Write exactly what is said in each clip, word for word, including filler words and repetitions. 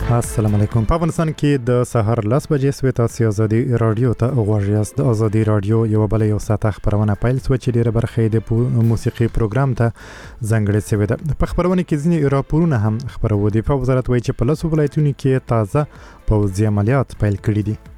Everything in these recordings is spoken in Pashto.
السلام علیکم. په افغانستان کې د سهار لس بجې سوي تاسو ازادي رادیو ته غواړئ. د ازادي رادیو یو بل یو ساعت خبرونه پیل سو چې ډیره برخه د موسیقي پروګرام ته ځانګړې شوې ده. په خبرونه کې ځینې راپورونه هم خبرو دي. په وزارت وایي چې په لاسو ولایتونو کې تازه پوځي عملیات پیل کړي دي.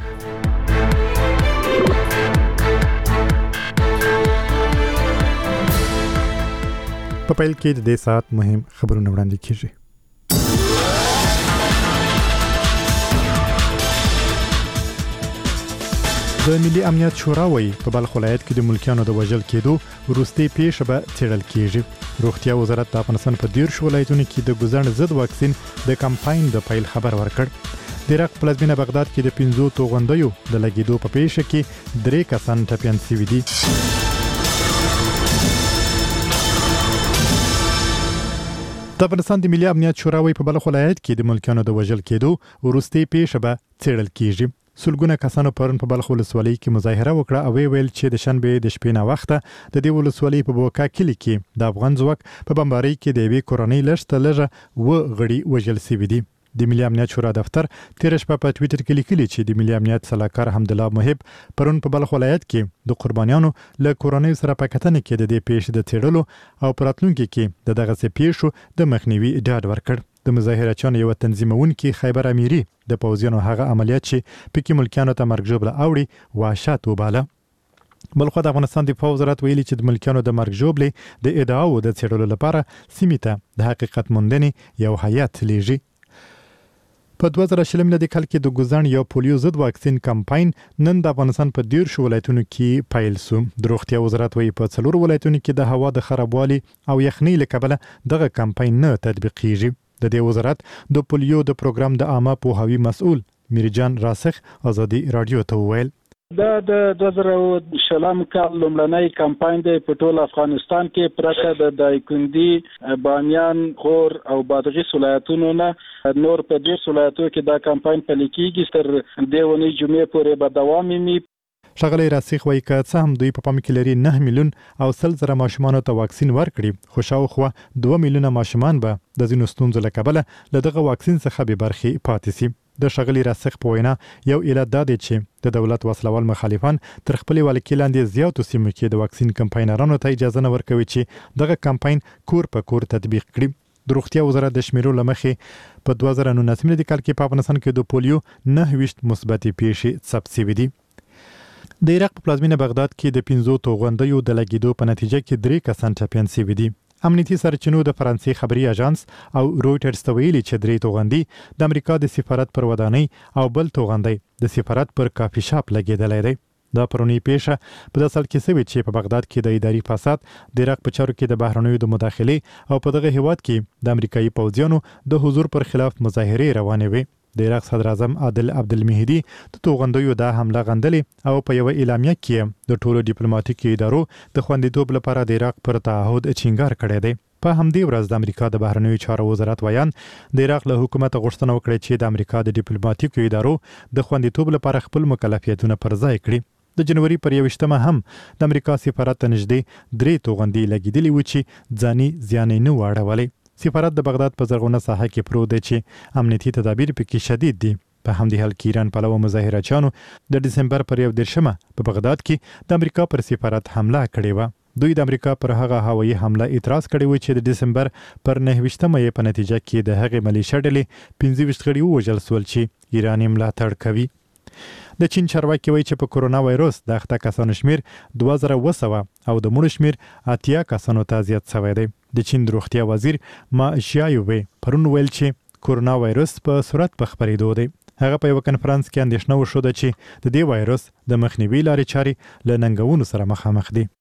په پیل کې د دې ساعت مهم خبرونه وړاندې کیږي. د ملي امنیت شورا وایي په بلخ ولایت کې د ملکیانو د وژل کېدو وروستي پیښه به څېړل کیږي. روغتیا وزارت د افغانستان په دیرشو ولایتونو کې د ګوزڼ ضد واکسین د کمپاین د پیل خبر ورکړ. د عراق پلازمینه بغداد کې د پنځو توغندیو د لګیدو په پیښه کې درې کسان ټپیان شوي دي. د افغانستان د ملي امنیت شورا وایي په بلخ ولایت کې د ملکیانو د وژل کېدو وروستي پیښه به څېړل کیږي. سلګونه کسانو پرون په بلخ ولسوالۍ کې مظاهره وکړه او ویل چې د شنبه د شپې نه وخته د دې ولسوالۍ په بوکا کلی کې د افغان ځواک په بمبارۍ کې د یوې کورنۍ لږ لږه و غړي وژل شوي دي. د ملي امنیت شورا دفتر تیر شپه په ټوئیټر کې لیکلي چې د ملي امنیت صلاحکار حمدالله محب پرون په بلخ ولایت کې د قربانیانو له کورنۍ سره په کتنه کې د دې پیښې د څېړلو او پراتلونکو کې د دغه پیښو د مخنیوي ډاډ ورکړ. د مظاهرچیانو یو تنظیمونکي خیبر امیری د پوځیانو هغه عملیات چې پکې ملکیانو ته مرګ ژوبله اوړي وحشت وباله. بلخو د افغانستان دفاع وزارت ویلي چې د ملکیانو د مرګ ژوبلې د ادعاو د څېړلو لپاره سیمې ته د حقیقت موندنې یو هیات لیږي. په دوه زره شلم لدې کال کې د ګوزڼ یو پولیو ضد واکسین کمپاین نن د افغانستان په دیرشو ولایتونو کې پیل سو. د روغتیا وزارت وایي په څلور ولایتونو کې د هوا د خرابوالي او یخنۍ له کبله دغه کمپاین نه تطبیقیږي. د دې وزارت د پولیو د پروګرام د عامه پوهاوي مسؤل میرجان راسخ ازادي رادیو ته وویل دا د دوه زره شلم کال لومړنی کمپاین دی په ټول افغانستان کې پرته د دایکندي بامیان غور او بادغیس ولایتونو نه نور په ډیر ولایتونو کې دا کمپاین پلي کیږي تر دې ونې جمعې پورې به دوام ومي. ښاغلی راسخ وایي که څه هم دوی په پام کې لري نه میلیون او سل زره ماشومانو ته واکسین ورکړي خو شاوخوا دوه میلیونه ماشومان به د ځینو ستونزو له کبله له دغه واکسین څخه بې برخې پاتې سي. د ښاغلي راسخ په وینا یو علت دا دی چې د دولت وسلوال مخالفان تر خپلې ولکې لاندې زیاتو سیمو کې د واکسین کمپاینرانو ته اجازه نه ورکوي چې دغه کمپاین کور په کور تطبیق کړي. د روغتیا وزارت د شمیرو له مخې په دوه زره نولسم کال کې په افغانستان کې د پولیو نهه ویشت مثبتې پیښې ثبت شوي دي. د عراق په پلازمینه بغداد کې د پنځو توغندیو د لګیدو په نتیجه کې درې کسان ټپیان شوي دي. امنیتي سرچینو د فرانسې خبري اژانس او رویټرز ته ویلي چې درې توغندي د امریکا د سفارت پر ودانۍ او بل توغندی د سفارت پر کافي شاپ لګیدلی دی. دا پرونی پیښه په داسې حال کې شوې چې په بغداد کې د اداري فساد د عراق په چارو کې د بهرنیو د مداخلې او په دغه هیواد کې د امریکایي پوځیانو د حضور پر خلاف مظاهرې روانې وې. د عراق صدر اعظم عادل عبدالمهدي د توغندیو دا حمله غندلې او په یو اعلامیه کې د ټولو ډیپلوماټیکي ادارو د خوندیتوب لپاره د عراق پر تعهد ټینګار کړی دی. په همدې ورځ د امریکا د بهرنیو چارو وزارت ویان د عراق له حکومت غوښتنه وکړه چې د امریکا د ډیپلوماټیکو ادارو د خوندیتوب لپاره خپل مکلفیتونه پر ځای کړي. د جنوري پر یوویشتمه هم د امریکا سفارت ته نږدې درې توغندي لګیدلې و چې ځاني زیان نه واړولې. سفارت د بغداد په زرغونه ساحه کې پروت دی چې امنیتي تدابیر پکې شدید دي. په همدې حال کې ایران پلوه مظاهرچیانو د ډسمبر پر یو دېرشمه په بغداد کې د امریکا پر سفارت حمله کړې وه. دوی د امریکا پر هغه هوایي حمله اعتراض کړی و چې د دسمبر پر نهه ویشتمه یې په نتیجه کې د هغې ملیشه ډلې پنځه ویشت غړي ووژل سول چې ایران یې ملاتړ کوي. د چین چارواکي وایي چې په کورونا وایروس د اخته کسانو شمیر دوه زره اوه سوه او د مړو شمیر اتیا کسانو ته زیات شوی دی. د چین د روغتیا وزیر ما شیایو پرون ویل چې کورونا وایروس په سرعت په خپرېدو دی. هغه په یو کنفرانس کې اندېښنه وښوده چې د دې وایروس د مخنیوي لارې چارې له ننګونو سره مخامخ دي.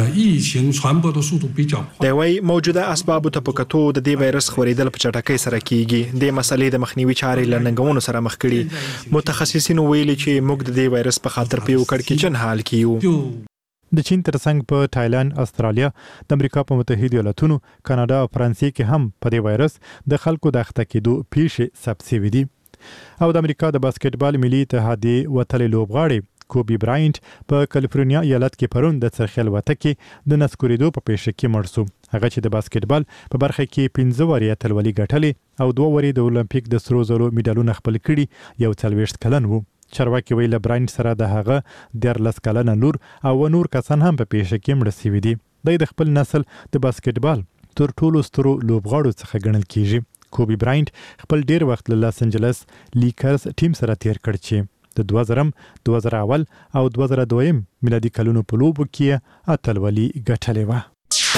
د وای موجوده اسبابو ته پکتو د دې وایرس خورېدل په چټکۍ سره کیږي. د مسلې د مخنیوي چارې له ننګونو سره مخ کړي. متخصصین ویلي چې موږ د دې وایرس په خاطر په یو کړکېچن حال کې یو. د چین ترڅنګ په تایلند، استرالیا، د امریکا په متحده ایالاتونو، کاناډا او فرانسې کې هم په دې وایرس د خلکو د اخته کېدو پیښې ثبت شوي دي. او د امریکا د باسکټبال ملي اتحادیې وتلې لوبغاړي کوبي براینټ په کالیفورنیا ایالت کې پرون د څرخیل وته کې د نسکوریدو په پیښه کې مړ شو. هغه چې د باسکټبال په برخه کې پنځه واري اتلولي ګټلې او دوه واري د اولمپیک د سرو زرو میډالونه خپل کړي یو څلوېښت کلن وو. چارواکي ویل براینټ سره د هغه دیارلس کلنه لور او نور کسان هم په پیښه کې مړ شوي دي. د خپل نسل د باسکټبال تر ټولو سترو لوبغاړو څخه ګڼل کیږي. کوبي براینټ خپل ډیر وخت له لاس انجلس لیکرز ټیم سره تیر کړ چې د دوه زره دوه زره اول او دوه زره دوه میلادي کلونو په لوبو کې اتلولي ګټلې و.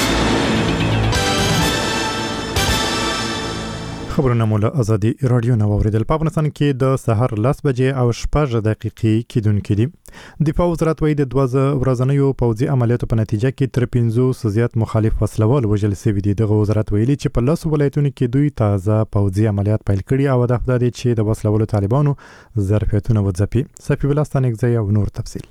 خبرونه مو له ازادي رادیو نو اوریدل. په افغانستان کې د سحر لس بجې او شپږ دقیقې کېدونکې دي. دفاع وزارت وایي د دوه ورځنیو پوځي عملیاتو په نتیجه کې تر پنځوس زیات مخالف وسلوال وژل شوي دي. دغه وزارت ویلي چې په لسو ولایتونو کې دوی تازه پوځي عملیات پیل کړي او هدف دا دی چې د وسلوالو طالبانو ظرفیتونه وځپي. صفي بلاستان اگزی او نور تفصیل.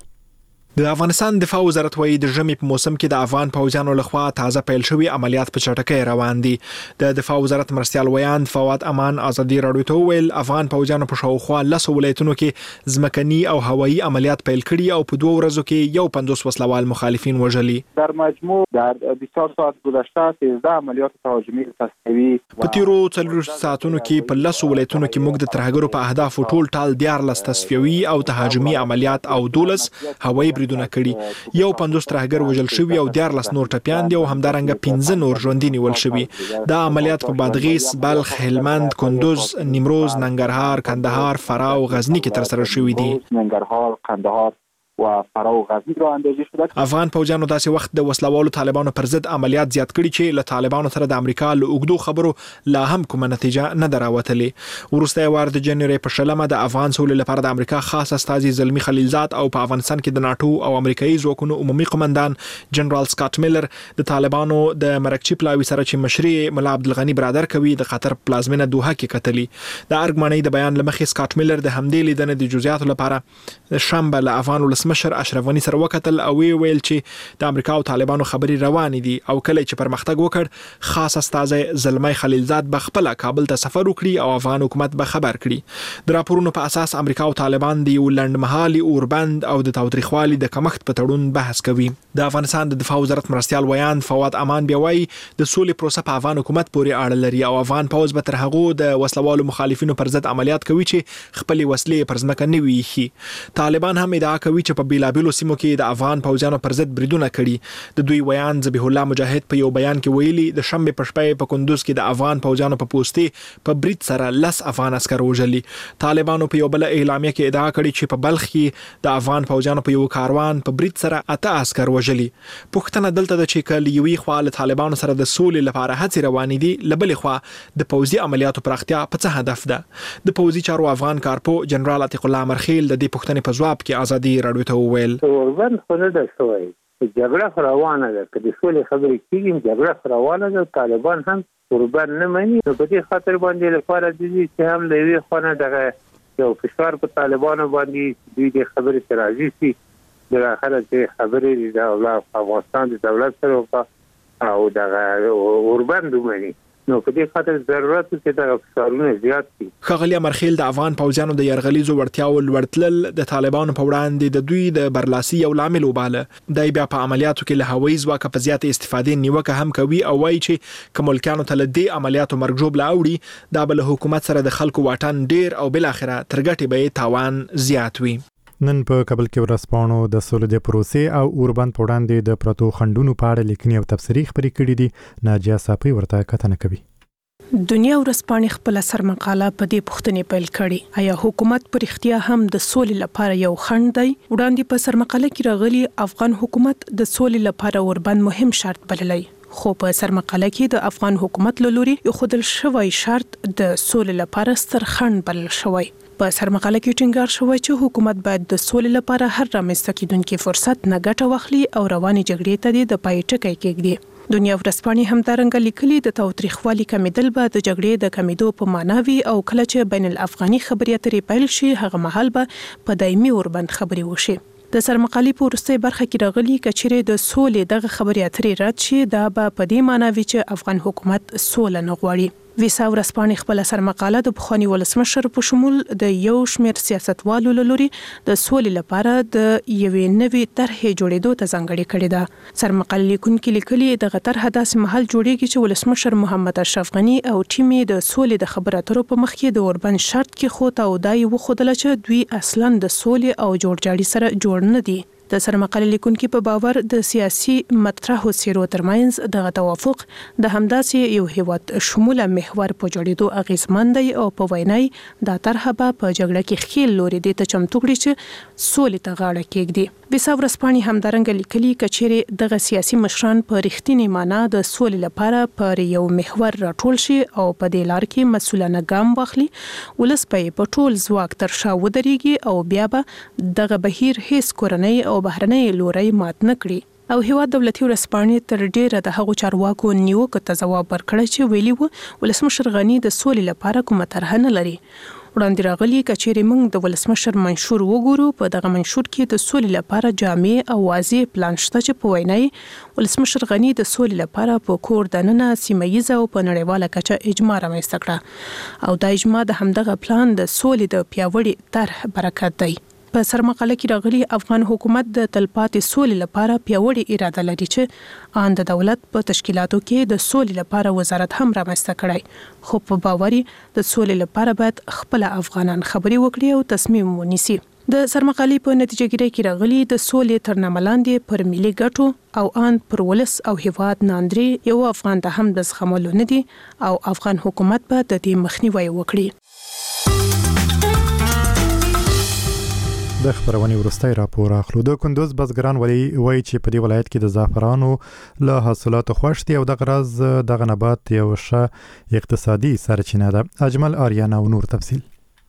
د افغانستان دفاع وزارت وایي د ژمي په موسم کې د افغان پوځیانو لخوا تازه پیل شوي عملیات په چټکۍ روان دي. د دفاع وزارت مرستیال ویان فواد امان ازادي رادیو ته ویل افغان پوځیانو په شاوخوا لسو ولایتونو کې ځمکني او هوایي عملیات پیل کړي او په دوه ورځو کې یو پنځوس وسلوال مخالفین وژلي. در مجموع در بیست و چهار ساعت گذشته سیزده عملیات تهاجمی تصفیوي په تیرو څلوېښت ساعتونو کې په لسو ولایتونو کې موږ د ترهګرو په اهدافو ټول ټال دیارلس تصفیوي او تهاجمي عملیات او دولس هوایي بریدونه کړي. یو پنځوس ترهګر وژل شوي او دیارلس نور ټپیان دي او همدارنګه پنځه نور ژوندي نیول شوي. دا عملیات په بادغیس، بلخ، هلمند، کندوز، نیمروز، ننګرهار، کندهار، فراه او غزنی کې ترسره شوي دي. ننګرهار، کندهار و فراه و غزنی را اندازی شده. افغان پوځیانو داسې وخت د وسلوالو طالبانو پر ضد عملیات زیات کړي چې له طالبانو سره د امریکا له اوږدو خبرو لا هم کومه نتیجه نه دراوتلې. وروسته وار د جنوري په شلمه د افغان سولې لپاره د امریکا خاص استازي زلمی خلیلزاد او په افغانستان کې د ناتو او امریکایي ځواکونو عمومي قومندان جنرال سکاټ میلر د طالبانو د مرکچی پلاوي سره چې مشري ملا عبدالغنی برادر کوي د قطر پلازمینه دوحه کې کتلی. د ارګمنۍ د بیان لمخې سکاټ میلر د همدې لیدنې د جزئیاتو لپاره شنبه له افغان ولسمشر اشرف غنی سره وکتل او ویل چې د امریکا او طالبانو خبري روانې دي او کله چې پرمختګ وکړ خاص استازي زلمی خلیلزاد به خپل کابل ته سفر وکړي او افغان حکومت به خبر کړي. د راپورونو په اساس امریکا او طالبان د لنډمهالي اوربند او د تاوتریخوالي د کمښت په تړون بحث کوي. د افغانستان د دفاع وزارت مرستیال ویان فواد امان بیا وایي د سولې پروسه په افغان حکومت پورې اړه لري او افغان پوځ به تر هغه د وسلوالو مخالفینو پر ضد عملیات کوي چې خپل وسلې پر ځمکه نه ویخي. طالبان هم ادعا کوي چې په بیلابیلو سیمو کې د افغان پوځیانو پر ضد بریدونه کړي. د دوی ویان ذبیح الله مجاهد په یو بیان کې ویلي د شنبه په شپه په کندوز کې د افغان پوځیانو په پوسټي په برید سره لس افغان عسكر وژلي. طالبانو په یو بل اعلامیه کې ادعا کړې چې په بلخ کې د افغان پوځیانو په یو کاروان په برید سره اته عسكر وژلي. پښتنه دلته د چې کله یوې خوا له طالبانو سره د سولې لپاره هڅې روانې دي، لبلې خوا د پوځي عملیاتو پراختیا په څه هدف ده. د پوځي چارو افغان کارپو جنرال عتیق الله مرخیل د دې پښتنې په ځواب کې ازادي رادیو ته وویل اوربند خو نه ده شوی، جګړه روانه ده، که د سولې خبرې کېږي جګړه روانه ده، طالبان هم اوربند نه مني. نو په دې خاطر باندې لپاره دي چې هم له یوې خوا نه دغه یو فشار په طالبانو باندې دوی د خبرې ته راضي شي، د آخره چې خبرې د افغانستان د دولت سره وکړه او دغه اوربند ومني. نو په دې خاطر ضرورت چې دا فشارونه زیات دي. ښاغلي مرخیل د افغان پوځیانو د یرغلیزو وړتیاو لوړتلل د طالبانو په وړاندې د دوی د برلاسي یو لامل وباله. دای بیا په عملیاتو کې له هوایي ځواکه په زیات استفادې نیوکه هم کوي او وایي چې کوملکانو ته له دې عملیاتو مرګ جوړ لاوړي دا بل حکومت سره د خلکو واټن ډیر او بل اخره ترګټي به تاوان زیات وي. نن په کابل کې ورسپانو د سولې د پروسې او اوربند په وړاندې د پروتو خندونو په اړه لیکنې او تبصرې خبرې کړې دي. ناجیه صافي ورته کتنه کوي. دنیا ورسپانې خپل سرمقاله په دې پوښتنې پیل کړي، آیا حکومت پر اختیار هم د سولې لپاره یو خنډ دی؟ وړاندې په سرمقاله کې راغلي افغان حکومت د سولې لپاره اوربند مهم شرط بللی، خو په سرمقاله کې د افغان حکومت له لوري یو خدل شوی شرط د سولې لپاره ستر خنډ بلل شوی. په سرمقاله کې ټینګار شوی چې حکومت باید د سولې لپاره هر رامنځته کېدونکي فرصت نه ګټه واخلي او روانې جګړې ته د پای ټکی کېږدي. دنیا ورځپاڼې همدارنګه لیکلي د تاوتریخوالي کمیدل به د جګړې د کمیدو په معنا وي او کله چې بین الافغاني خبرې اترې پیل شي هغه مهال به په دایمي اوربند خبرې وشي. د سرمقالي په وروستۍ برخه کې راغلي کچېرې د سولې دغه خبرې اترې رد شي دا به په دې معنا وي چې افغان حکومت سوله نه غواړي. ویسا ورځپاڼې خپل سرمقاله د پخوانی ولسمشر په شمول د یو شمېر سیاستوالو لوري د سولې لپاره د یوې نوې طرحې جوړېدو ته ځانګړې کړې ده. سرمقاله لیکونکي لیکلي د طرحه داسې مهال جوړېږي چې ولسمشر محمد اشرف غني او ټیم یې د سولې د خبرو اترو په مخ کې د اوربند شرط کې خو ته او دای وخدل چې دوی اصلاً د سولې او جوړجاړي سره جوړ نه دي. د سرمقاله لیکونکي په باور د سیاسي مطرحو سیرو ترمنځ دغه توافق د همداسې یو هیواد شموله محور په جوړېدو اغیزمن دی او په وینای دا طرحه به په جګړه کې خېل لوري د ته چمتو کړي چې سولې ته غاړه کېږدي. ویسا ورځپاڼې همدارنګه لیکلي کچېرې دغه سیاسي مشران په رښتینی معنا د سولې لپاره پر یو محور راټول شي او په دې لار کې مسؤلانه ګام واخلي، ولس په ټول ځواک تر شا ودرېږي او بیا به دغه بهیر هیڅ کورنۍ او بهرنۍ لوري مات نه کړي. او هیواد دولتي ورځپاڼې تر ډیره د هغو چارواکو نیوکو ته ځواب ورکړی چې ویلي وو ولسمشر غني د سولې لپاره کومه طرحه نه لري. وړاندې راغلي کچېرې موږ د ولسمشر منشور وګورو، په دغه منشور کې د سولې لپاره جامع او واضح پلان شته چې په وینای ولسمشر غني د سولې لپاره په کور دننه سیمه ییزه او په نړیواله کچه اجماع رامنځته کړه او دا اجماع د همدغه پلان د سولې د پیاوړي طرح برکت دی. په سرمقاله کې راغلي افغان حکومت د تلپاتې سولې لپاره پیاوړې اراده لري چې آن د دولت په تشکیلاتو کې د سولې لپاره وزارت هم رامنځته کړی، خو په باوري د سولې لپاره باید خپل افغانان خبرې وکړي او تصمیم ونیسي. د سرمقالې په نتیجه ګیری کې راغلي د سولې تر نامه لاندې پر ملي ګټو او آن پر ولس او هیواد ناندري یو افغان ته هم د زغملو نه دي او افغان حکومت به د دې مخنیوي وکړي. د خبرونې وروستی راپور اخلو. د کندوز بزګران وایي چې په دې ولایت کې د زعفرانو له حاصلاتو خوښ دي او دغه راز دغه نبات یو ښه اقتصادي سرچینه ده. اجمل آریانا او نور تفصیل.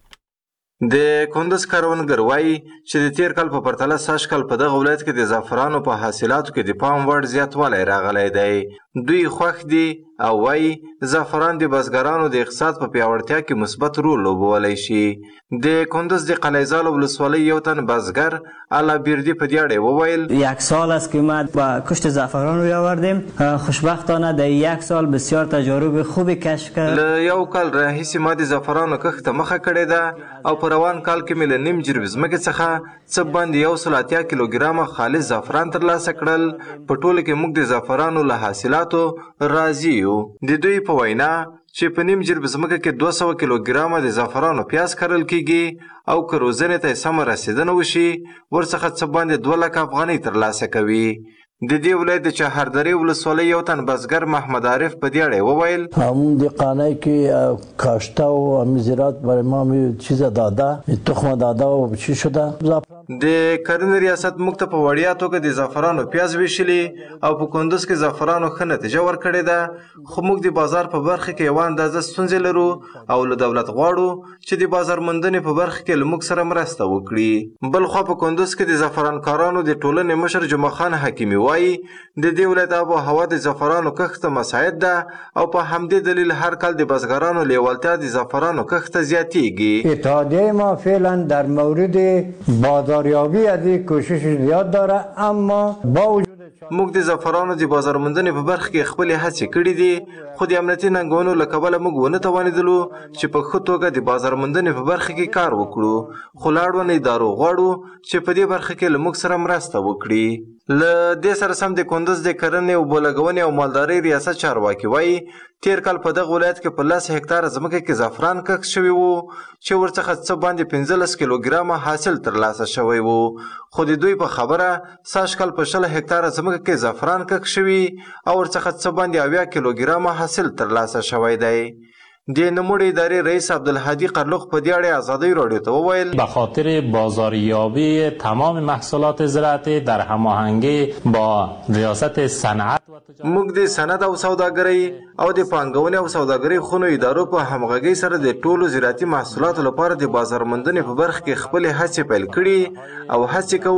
د کندوز کروندګر وایي چې د تیر کال په پرتله سږ کال په دغه ولایت کې د زعفرانو په حاصلاتو کې د پام وړ زیاتوالی راغلی دی. دوی خوښ دي او وایي زعفران د بزګرانو د اقتصاد په پیاوړتیا کې مثبت رول لوبولی شي. د کندوز د قلیزال ولسوالۍ یو تن بزګر الا بیردی په دې اړه وویل یک سال است که ما با کشت زعفران روی آوردیم. خوشبختانه در یک سال بسیار تجارب خوبی کشف کرد. له یو کال راهیسې ما د زعفرانو کښت ته مخه کړې ده او په روان کال کې مې له نیم جریب ځمکې څخه څه باندې یو سل اتیا کیلوګرامه خالص زعفران ترلاسه کړل. په ټوله کې موږ د زعفرانو له حاصلاتو راضي یو. د دوی په وینا چې په نیم جریب ځمکه کې دوه سوه کیلوګرامه د زعفرانو پیاز کرل کیږي او که روزنې ته سمه رسیدنه وشي ورڅخه څه باندې دوه لکه افغانۍ ترلاسه کوي. د دې ولایت د چهاردرې ولسوالۍ یو تن بزګر محمد عارف په دې اړه وویل همون دقانه که کاشته و همین زراعت برای ما می چیز داده تخم داده و چی شده. د کرنې ریاست موږ ته په وړیا توګه د زعفرانو پیاز ویشلي او په کندوز کې زعفرانو ښه نتیجه ورکړې ده، خو موږ د بازار په برخه کې یوه اندازه ستونزې لرو او له دولت غواړو چې د بازار موندنې په برخه کې له موږ سره مرسته وکړي. بل خوا په کندوز کې د زعفرانکارانو د ټولنې مشر جمعه خان حکیمي وایي د دې ولایت آب و هوا د زعفرانو کښت ته مساعد ده او په همدې دلیل هر کال د بزګرانو لیوالتیا د زعفرانو کښت ته زیاتیږي. اتحادیه ما فعلا در مورد بازاریابی از این کوشش زیاد داره، اما با وجود موږ د زعفرانو د بازار موندنې په برخه کې خپلې هڅې کړې دي، خو د امنیتي ننګونو له کبله موږ ونه توانېدلو چې په ښه توګه د بازار موندنې په برخه کې کار وکړو، خو له اړوند ادارو غواړو چې په دې برخه کې له موږ سره مرسته وکړي. له دې سره سم د کندوز د کرنې اوبه لګونې او مالدارۍ ریاست چارواکي وایي تیر کال په دغه ولایت کې په لس هکتاره ځمکه کې زعفران کښت شوي وو چې ورڅخه څه باندې پنځلس کیلوګرامه حاصل ترلاسه شوی وو، خو د دوی په خبره سږ کال په شل هکتاره ځمکه کې زعفران کښت شوي او ورڅخه څه باندې اویا کیلوګرامه حاصل ترلاسه شوی دی. د نموړې ادارې رئیس عبدالهادي قرلوق په دې اړه ازادۍ راډیو ته وویل به خاطر بازاریابی تمام محصولات زراعتی در هماهنگی با ریاست صنعت موږ د صنعت او سوداګرۍ او د پانګونې او سوداګرۍ خونو ادارو په همغږۍ سره د ټولو زراعتي محصولاتو لپاره د بازار موندنې په برخه کې خپلې هڅې پیل کړي او هڅې کوو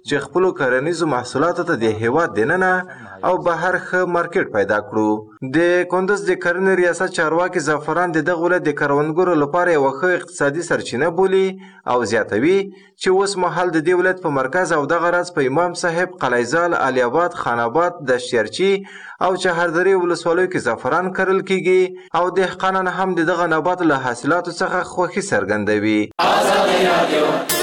چې خپل کرنیزو محصولاتو ته د هیواد دننه او بهر ښه مارکیټ پیدا کړو. د کندز د کرنې ریاست چارواکي زعفران د دغه ولایت د کروندګرو لپاره یو ښه اقتصادي سرچینه بولي او زیاتوي چې اوس مهال د دې ولایت په مرکز او دغه راز په امام صاحب، قلعه‌زال، علي آباد، خان آباد، دشتیارچي او چهاردری ولسوالیو کې زعفران کرل کیږي او دهقانان هم دغه نبات له حاصلاتو څخه خوښي څرګندوي.